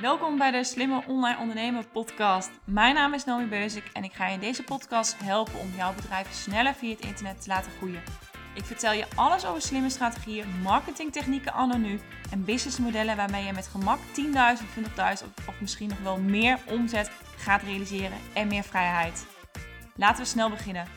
Welkom bij de Slimme Online Ondernemer podcast. Mijn naam is Naomi Beusik en ik ga je in deze podcast helpen om jouw bedrijf sneller via het internet te laten groeien. Ik vertel je alles over slimme strategieën, marketingtechnieken anno nu en businessmodellen waarmee je met gemak 10.000, 20.000 of misschien nog wel meer omzet gaat realiseren en meer vrijheid. Laten we snel beginnen.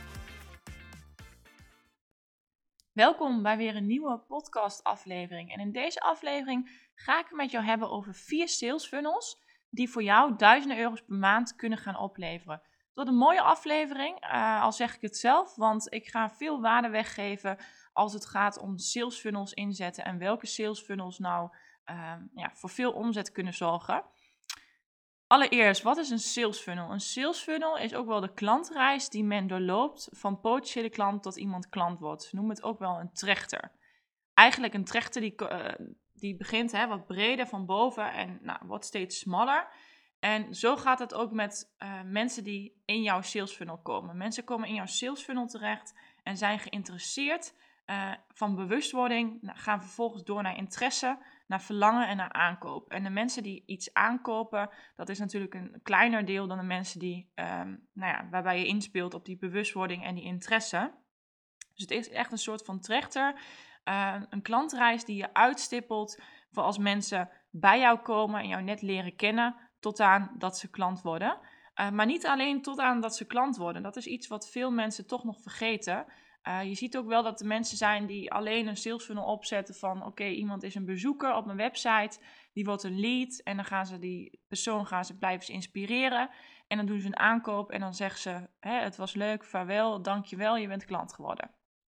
Welkom bij weer een nieuwe podcast aflevering. En in deze aflevering ga ik het met jou hebben over 4 sales funnels die voor jou duizenden euro's per maand kunnen gaan opleveren. Het wordt een mooie aflevering, al zeg ik het zelf, want ik ga veel waarde weggeven als het gaat om sales funnels inzetten en welke sales funnels nou voor veel omzet kunnen zorgen. Allereerst, wat is een sales funnel? Een sales funnel is ook wel de klantreis die men doorloopt van potentiële klant tot iemand klant wordt. Ze noemen het ook wel een trechter. Eigenlijk een trechter die begint wat breder van boven en wordt steeds smaller. En zo gaat het ook met mensen die in jouw sales funnel komen. Mensen komen in jouw sales funnel terecht en zijn geïnteresseerd van bewustwording, gaan vervolgens door naar interesse, naar verlangen en naar aankoop. En de mensen die iets aankopen, dat is natuurlijk een kleiner deel dan de mensen die, waarbij je inspeelt op die bewustwording en die interesse. Dus het is echt een soort van trechter, een klantreis die je uitstippelt voor als mensen bij jou komen en jou net leren kennen tot aan dat ze klant worden. Maar niet alleen tot aan dat ze klant worden. Dat is iets wat veel mensen toch nog vergeten. Je ziet ook wel dat er mensen zijn die alleen een sales funnel opzetten van oké, iemand is een bezoeker op mijn website, die wordt een lead en dan gaan ze die persoon blijven ze inspireren en dan doen ze een aankoop en dan zeggen ze het was leuk, vaarwel, dankjewel, je bent klant geworden.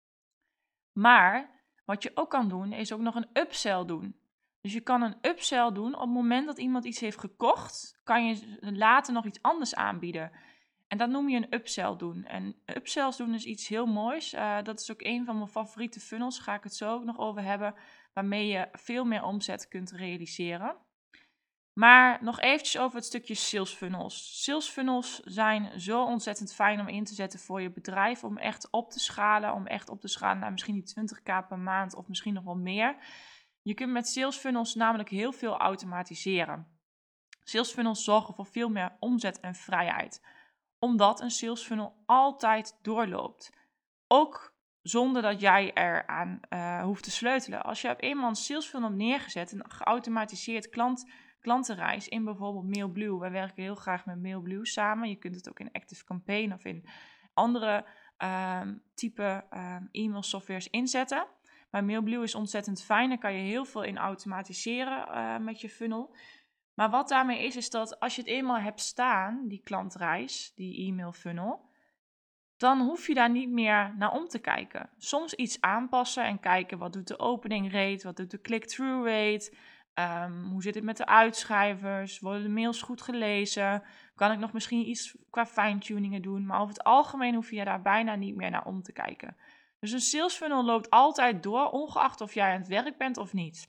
Maar wat je ook kan doen is ook nog een upsell doen. Dus je kan een upsell doen op het moment dat iemand iets heeft gekocht, kan je later nog iets anders aanbieden. En dat noem je een upsell doen. En upsells doen is iets heel moois. Dat is ook een van mijn favoriete funnels. Ga ik het zo ook nog over hebben. Waarmee je veel meer omzet kunt realiseren. Maar nog eventjes over het stukje sales funnels. Sales funnels zijn zo ontzettend fijn om in te zetten voor je bedrijf. Om echt op te schalen. Om echt op te schalen naar misschien die 20.000 per maand of misschien nog wel meer. Je kunt met sales funnels namelijk heel veel automatiseren. Sales funnels zorgen voor veel meer omzet en vrijheid. Omdat een sales funnel altijd doorloopt. Ook zonder dat jij eraan hoeft te sleutelen. Als je op eenmaal een sales funnel hebt neergezet, een geautomatiseerd klantenreis in bijvoorbeeld Mailblue. Wij werken heel graag met Mailblue samen. Je kunt het ook in Active Campaign of in andere type e-mail softwares inzetten. Maar Mailblue is ontzettend fijn. Daar kan je heel veel in automatiseren met je funnel. Maar wat daarmee is dat als je het eenmaal hebt staan, die klantreis, die e-mail funnel, dan hoef je daar niet meer naar om te kijken. Soms iets aanpassen en kijken wat doet de opening rate, wat doet de click-through rate, hoe zit het met de uitschrijvers, worden de mails goed gelezen, kan ik nog misschien iets qua fine-tuningen doen, maar over het algemeen hoef je daar bijna niet meer naar om te kijken. Dus een sales funnel loopt altijd door, ongeacht of jij aan het werk bent of niet.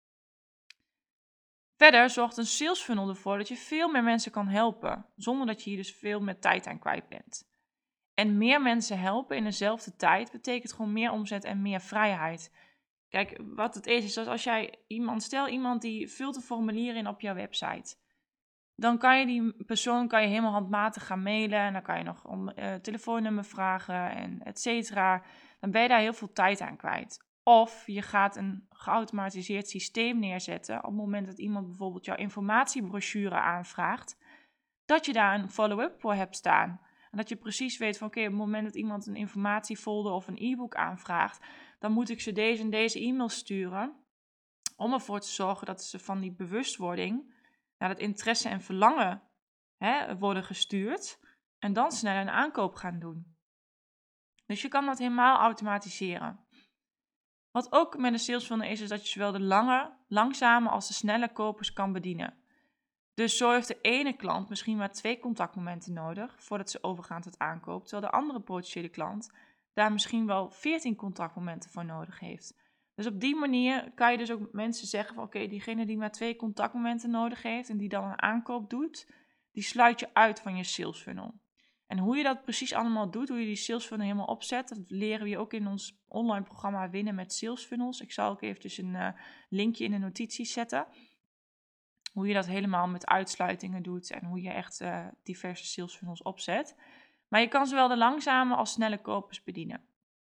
Verder zorgt een sales funnel ervoor dat je veel meer mensen kan helpen, zonder dat je hier dus veel meer tijd aan kwijt bent. En meer mensen helpen in dezelfde tijd betekent gewoon meer omzet en meer vrijheid. Kijk, wat het is dat als jij iemand die vult een formulier in op jouw website. Dan kan je die persoon helemaal handmatig gaan mailen en dan kan je nog om telefoonnummer vragen en et cetera. Dan ben je daar heel veel tijd aan kwijt. Of je gaat een geautomatiseerd systeem neerzetten op het moment dat iemand bijvoorbeeld jouw informatiebrochure aanvraagt. Dat je daar een follow-up voor hebt staan. En dat je precies weet van oké, op het moment dat iemand een informatiefolder of een e-book aanvraagt, dan moet ik ze deze en deze e-mail sturen. Om ervoor te zorgen dat ze van die bewustwording naar het interesse en verlangen worden gestuurd. En dan snel een aankoop gaan doen. Dus je kan dat helemaal automatiseren. Wat ook met een sales funnel is dat je zowel de langzame als de snelle kopers kan bedienen. Dus zo heeft de ene klant misschien maar 2 contactmomenten nodig voordat ze overgaan tot aankoop, terwijl de andere potentiële klant daar misschien wel 14 contactmomenten voor nodig heeft. Dus op die manier kan je dus ook mensen zeggen van oké, diegene die maar 2 contactmomenten nodig heeft en die dan een aankoop doet, die sluit je uit van je sales funnel. En hoe je dat precies allemaal doet, hoe je die sales funnel helemaal opzet, dat leren we je ook in ons online programma Winnen met Sales Funnels. Ik zal ook eventjes een linkje in de notities zetten. Hoe je dat helemaal met uitsluitingen doet en hoe je echt diverse sales funnels opzet. Maar je kan zowel de langzame als snelle kopers bedienen.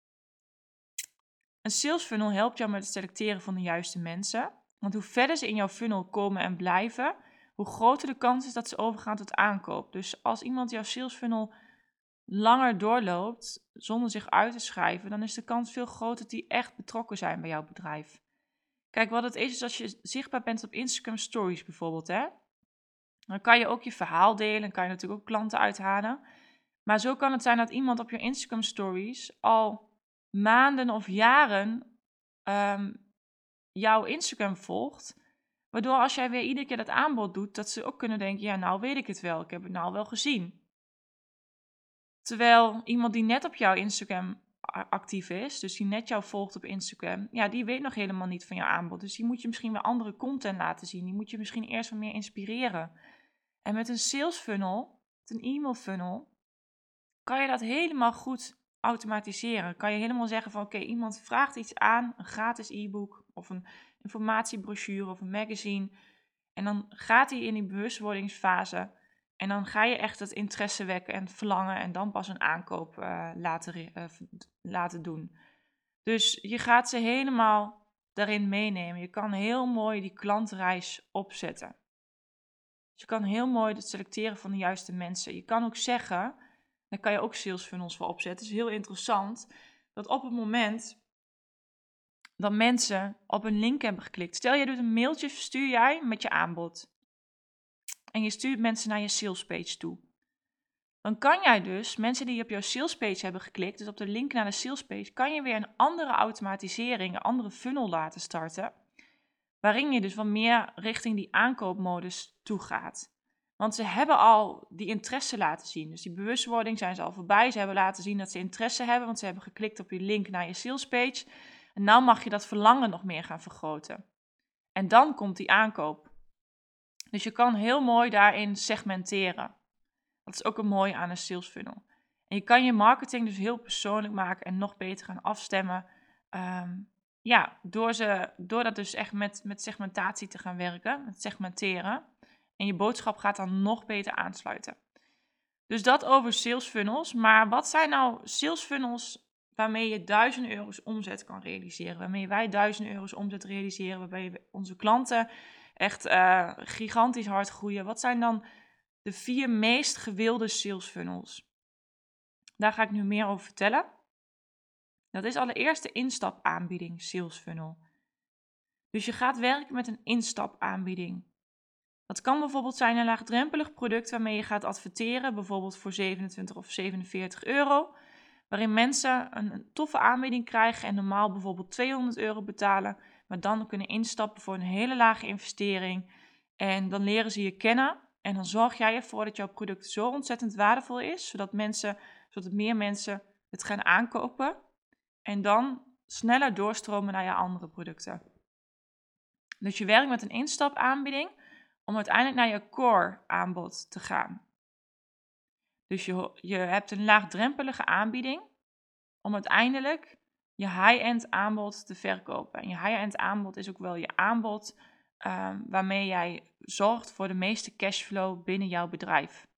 Een sales funnel helpt jou met het selecteren van de juiste mensen. Want hoe verder ze in jouw funnel komen en blijven, hoe groter de kans is dat ze overgaan tot aankoop. Dus als iemand jouw sales funnel langer doorloopt zonder zich uit te schrijven, dan is de kans veel groter dat die echt betrokken zijn bij jouw bedrijf. Kijk, wat het is als je zichtbaar bent op Instagram Stories bijvoorbeeld, hè. Dan kan je ook je verhaal delen en kan je natuurlijk ook klanten uithalen. Maar zo kan het zijn dat iemand op je Instagram Stories al maanden of jaren jouw Instagram volgt. Waardoor als jij weer iedere keer dat aanbod doet, dat ze ook kunnen denken, ja, nou weet ik het wel. Ik heb het nou wel gezien. Terwijl iemand die net op jouw Instagram actief is, dus die net jou volgt op Instagram, ja, die weet nog helemaal niet van jouw aanbod. Dus die moet je misschien weer andere content laten zien. Die moet je misschien eerst wat meer inspireren. En met een sales funnel, met een e-mail funnel, kan je dat helemaal goed automatiseren. Kan je helemaal zeggen van oké, iemand vraagt iets aan, een gratis e-book of een informatiebrochure of een magazine. En dan gaat hij in die bewustwordingsfase en dan ga je echt het interesse wekken en het verlangen en dan pas een aankoop laten doen. Dus je gaat ze helemaal daarin meenemen. Je kan heel mooi die klantreis opzetten. Dus je kan heel mooi het selecteren van de juiste mensen. Je kan ook zeggen, daar kan je ook sales funnels voor opzetten. Het is heel interessant dat op het moment dat mensen op een link hebben geklikt. Stel je doet een mailtje, stuur jij met je aanbod. En je stuurt mensen naar je salespage toe. Dan kan jij dus mensen die op jouw salespage hebben geklikt, dus op de link naar de salespage, kan je weer een andere automatisering, een andere funnel laten starten. Waarin je dus wat meer richting die aankoopmodus toe gaat. Want ze hebben al die interesse laten zien. Dus die bewustwording zijn ze al voorbij. Ze hebben laten zien dat ze interesse hebben, want ze hebben geklikt op je link naar je salespage. En nou mag je dat verlangen nog meer gaan vergroten. En dan komt die aankoop. Dus je kan heel mooi daarin segmenteren. Dat is ook een mooie aan een sales funnel. En je kan je marketing dus heel persoonlijk maken en nog beter gaan afstemmen. Door dat dus echt met segmentatie te gaan werken, met segmenteren. En je boodschap gaat dan nog beter aansluiten. Dus dat over sales funnels. Maar wat zijn nou sales funnels waarmee je €1000 omzet kan realiseren? Waarmee wij €1000 omzet realiseren, waarbij onze klanten echt gigantisch hard groeien. Wat zijn dan de 4 meest gewilde sales funnels? Daar ga ik nu meer over vertellen. Dat is allereerst de instapaanbieding sales funnel. Dus je gaat werken met een instapaanbieding. Dat kan bijvoorbeeld zijn een laagdrempelig product waarmee je gaat adverteren, bijvoorbeeld voor 27 of €47, waarin mensen een toffe aanbieding krijgen en normaal bijvoorbeeld €200 betalen, maar dan kunnen instappen voor een hele lage investering. En dan leren ze je kennen en dan zorg jij ervoor dat jouw product zo ontzettend waardevol is, zodat meer mensen het gaan aankopen en dan sneller doorstromen naar je andere producten. Dus je werkt met een instapaanbieding om uiteindelijk naar je core aanbod te gaan. Dus je hebt een laagdrempelige aanbieding om uiteindelijk je high-end aanbod te verkopen. En je high-end aanbod is ook wel je aanbod waarmee jij zorgt voor de meeste cashflow binnen jouw bedrijf.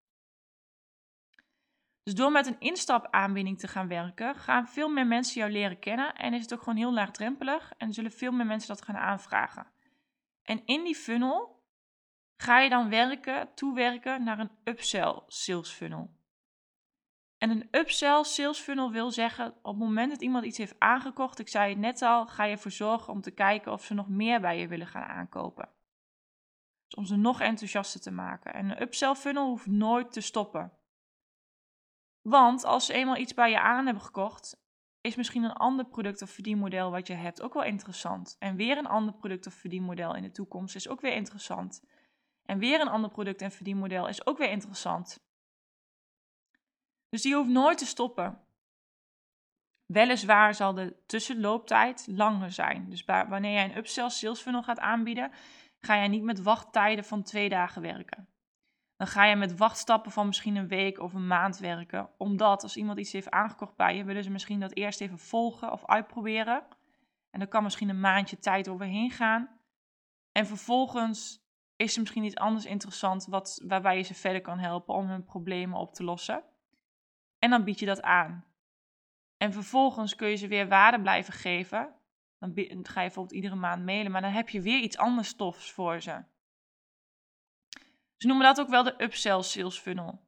Dus door met een instapaanbieding te gaan werken, gaan veel meer mensen jou leren kennen en is het ook gewoon heel laagdrempelig en zullen veel meer mensen dat gaan aanvragen. En in die funnel ga je dan toewerken naar een upsell sales funnel. En een upsell sales funnel wil zeggen, op het moment dat iemand iets heeft aangekocht, ik zei het net al, ga je ervoor zorgen om te kijken of ze nog meer bij je willen gaan aankopen. Dus om ze nog enthousiaster te maken. En een upsell funnel hoeft nooit te stoppen. Want als ze eenmaal iets bij je aan hebben gekocht, is misschien een ander product of verdienmodel wat je hebt ook wel interessant. En weer een ander product of verdienmodel in de toekomst is ook weer interessant. En weer een ander product en verdienmodel is ook weer interessant. Dus die hoeft nooit te stoppen. Weliswaar zal de tussenlooptijd langer zijn. Dus wanneer jij een upsell sales funnel gaat aanbieden, ga jij niet met wachttijden van 2 dagen werken. Dan ga je met wachtstappen van misschien een week of een maand werken. Omdat als iemand iets heeft aangekocht bij je, willen ze misschien dat eerst even volgen of uitproberen. En dan kan misschien een maandje tijd overheen gaan. En vervolgens is er misschien iets anders interessant waarbij je ze verder kan helpen om hun problemen op te lossen. En dan bied je dat aan. En vervolgens kun je ze weer waarde blijven geven. Dan ga je bijvoorbeeld iedere maand mailen, maar dan heb je weer iets anders tofs voor ze. Ze noemen dat ook wel de upsell sales funnel.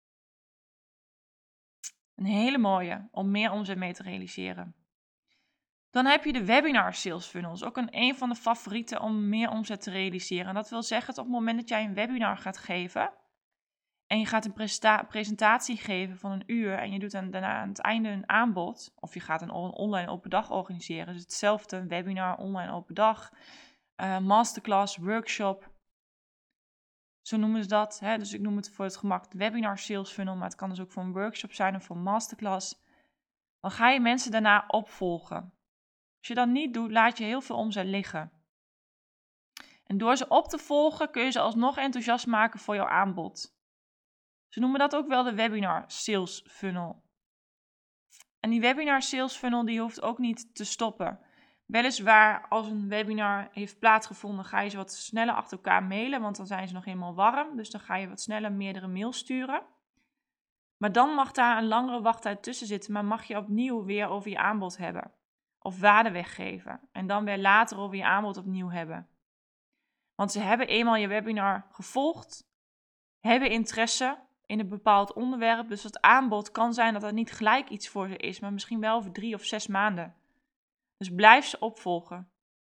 Een hele mooie om meer omzet mee te realiseren. Dan heb je de webinar sales funnels. Ook een van de favorieten om meer omzet te realiseren. En dat wil zeggen dat op het moment dat jij een webinar gaat geven en je gaat een presentatie geven van 1 uur en je doet daarna aan het einde een aanbod, of je gaat een online open dag organiseren. Dus hetzelfde, een webinar, online open dag, masterclass, workshop. Zo noemen ze dat. Hè? Dus ik noem het voor het gemak de webinar sales funnel, maar het kan dus ook voor een workshop zijn of voor een masterclass. Dan ga je mensen daarna opvolgen. Als je dat niet doet, laat je heel veel omzet liggen. En door ze op te volgen kun je ze alsnog enthousiast maken voor jouw aanbod. Ze noemen dat ook wel de webinar sales funnel. En die webinar sales funnel die hoeft ook niet te stoppen. Weliswaar, als een webinar heeft plaatsgevonden, ga je ze wat sneller achter elkaar mailen, want dan zijn ze nog helemaal warm. Dus dan ga je wat sneller meerdere mails sturen. Maar dan mag daar een langere wachttijd tussen zitten, maar mag je opnieuw weer over je aanbod hebben. Of waarde weggeven. En dan weer later over je aanbod opnieuw hebben. Want ze hebben eenmaal je webinar gevolgd, hebben interesse in een bepaald onderwerp. Dus het aanbod kan zijn dat dat niet gelijk iets voor ze is, maar misschien wel over 3 of 6 maanden. Dus blijf ze opvolgen.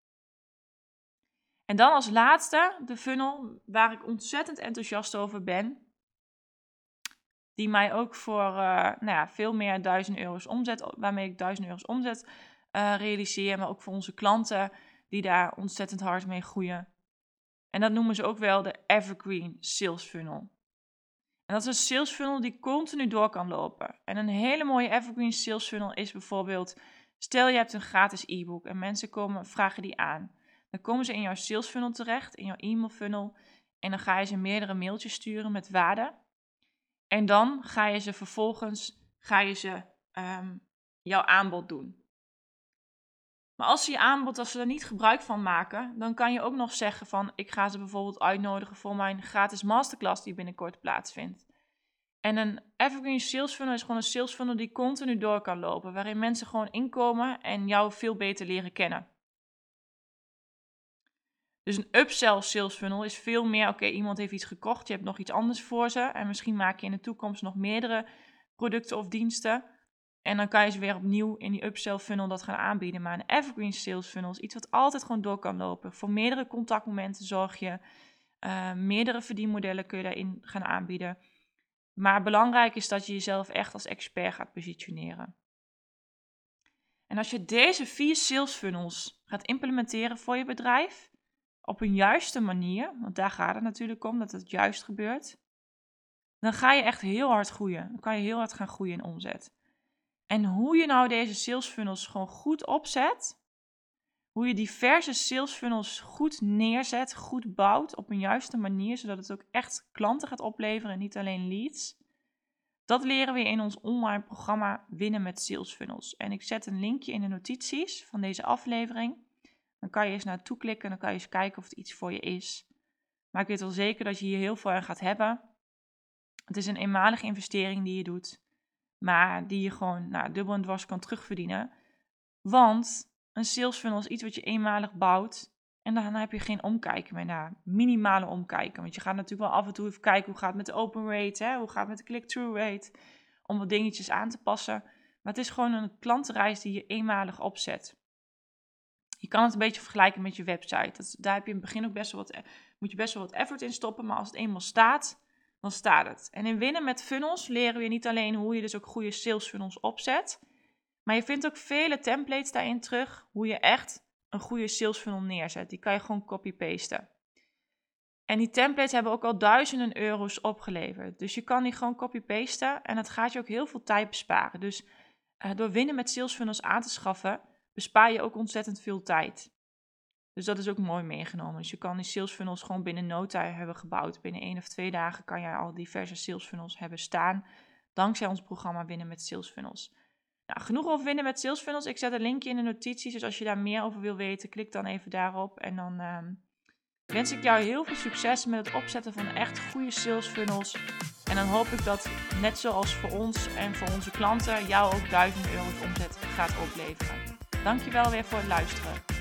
En dan als laatste de funnel waar ik ontzettend enthousiast over ben. Die mij ook voor veel meer 1000 euro's omzet, waarmee ik 1000 euro's omzet realiseer. Maar ook voor onze klanten die daar ontzettend hard mee groeien. En dat noemen ze ook wel de Evergreen Sales Funnel. En dat is een sales funnel die continu door kan lopen. En een hele mooie Evergreen Sales Funnel is bijvoorbeeld, stel je hebt een gratis e-book en mensen vragen die aan. Dan komen ze in jouw sales funnel terecht, in jouw e-mail funnel. En dan ga je ze meerdere mailtjes sturen met waarde. En dan ga je ze vervolgens jouw aanbod doen. Maar als ze er niet gebruik van maken, dan kan je ook nog zeggen van, ik ga ze bijvoorbeeld uitnodigen voor mijn gratis masterclass die binnenkort plaatsvindt. En een Evergreen Sales Funnel is gewoon een sales funnel die continu door kan lopen, waarin mensen gewoon inkomen en jou veel beter leren kennen. Dus een upsell sales funnel is veel meer, oké, iemand heeft iets gekocht, je hebt nog iets anders voor ze en misschien maak je in de toekomst nog meerdere producten of diensten. En dan kan je ze weer opnieuw in die upsell funnel dat gaan aanbieden. Maar een evergreen sales funnel is iets wat altijd gewoon door kan lopen. Voor meerdere contactmomenten zorg je. Meerdere verdienmodellen kun je daarin gaan aanbieden. Maar belangrijk is dat je jezelf echt als expert gaat positioneren. En als je deze 4 sales funnels gaat implementeren voor je bedrijf, op een juiste manier, want daar gaat het natuurlijk om, dat het juist gebeurt, dan ga je echt heel hard groeien. Dan kan je heel hard gaan groeien in omzet. En hoe je nou deze sales funnels gewoon goed opzet, hoe je diverse sales funnels goed neerzet, goed bouwt op een juiste manier, zodat het ook echt klanten gaat opleveren en niet alleen leads. Dat leren we in ons online programma Winnen met Sales Funnels. En ik zet een linkje in de notities van deze aflevering. Dan kan je eens naartoe klikken en dan kan je eens kijken of het iets voor je is. Maar ik weet wel zeker dat je hier heel veel aan gaat hebben. Het is een eenmalige investering die je doet. Maar die je gewoon dubbel en dwars kan terugverdienen. Want een sales funnel is iets wat je eenmalig bouwt. En dan heb je geen omkijken meer naar. Minimale omkijken. Want je gaat natuurlijk wel af en toe even kijken hoe gaat het met de open rate. Hoe gaat het met de click-through rate. Om wat dingetjes aan te passen. Maar het is gewoon een klantenreis die je eenmalig opzet. Je kan het een beetje vergelijken met je website. Daar heb je in het begin ook moet je best wel wat effort in stoppen. Maar als het eenmaal staat, dan staat het. En in Winnen met Funnels leren we niet alleen hoe je dus ook goede sales funnels opzet. Maar je vindt ook vele templates daarin terug. Hoe je echt een goede sales funnel neerzet. Die kan je gewoon copy-pasten. En die templates hebben ook al duizenden euro's opgeleverd. Dus je kan die gewoon copy-pasten. En dat gaat je ook heel veel tijd besparen. Dus door Winnen met sales funnels aan te schaffen, bespaar je ook ontzettend veel tijd. Dus dat is ook mooi meegenomen. Dus je kan die sales funnels gewoon binnen no time hebben gebouwd. Binnen 1 of 2 dagen kan je al diverse sales funnels hebben staan. Dankzij ons programma Winnen met Sales Funnels. Nou, genoeg over Winnen met Sales Funnels. Ik zet een linkje in de notities. Dus als je daar meer over wil weten, klik dan even daarop. En dan wens ik jou heel veel succes met het opzetten van echt goede sales funnels. En dan hoop ik dat, net zoals voor ons en voor onze klanten, jou ook €1000 omzet gaat opleveren. Dankjewel weer voor het luisteren.